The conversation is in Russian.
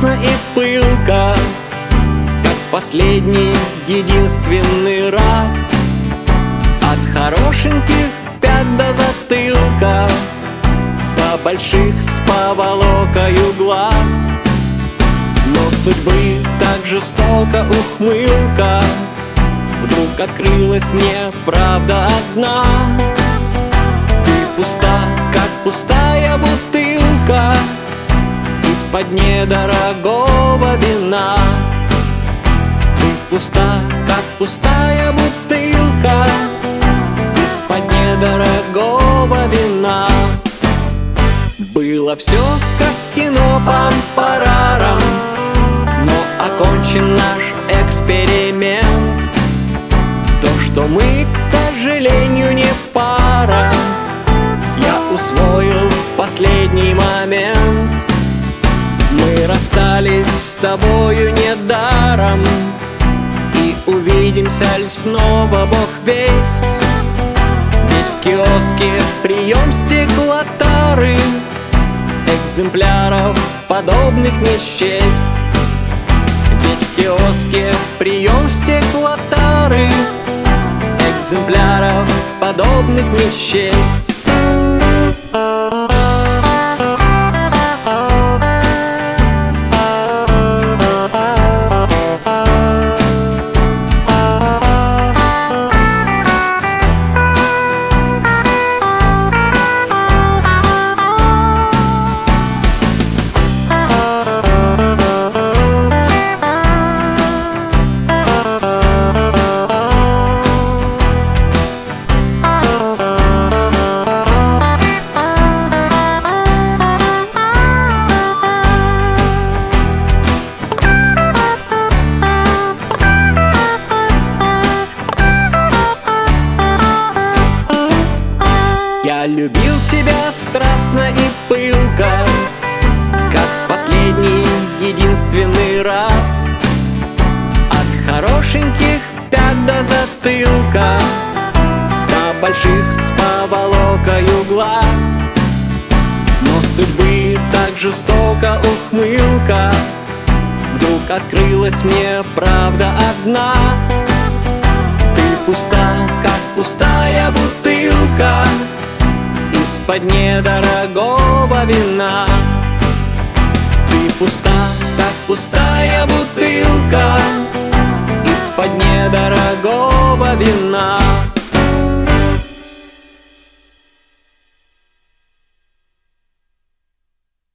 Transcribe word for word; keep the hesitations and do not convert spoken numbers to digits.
страстно и пылко, как последний единственный раз. От хорошеньких пят до затылка, до больших с поволокою глаз. Но судьбы так жестоко ухмылка, вдруг открылась мне правда одна. Ты пуста, как пустая бутылка из-под недорогого вина. Ты пуста, как пустая бутылка из-под недорогого вина. Было все как кино пам-парарам, но окончен наш эксперимент. То, что мы, к сожалению, не пара, я усвоил в последний момент. Мы расстались с тобою недаром, и увидимся ль снова, Бог весть. Ведь в киоске прием стеклотары, экземпляров подобных не счесть. Ведь в киоске прием стеклотары, экземпляров подобных не счесть. Я любил тебя страстно и пылко, как последний единственный раз. От хорошеньких пят до затылка, до больших с поволокою глаз. Но судьбы так жестоко ухмылка, вдруг открылась мне правда одна. Ты пуста, как пустая бутылка из-под недорогого вина. Ты пуста, как пустая бутылка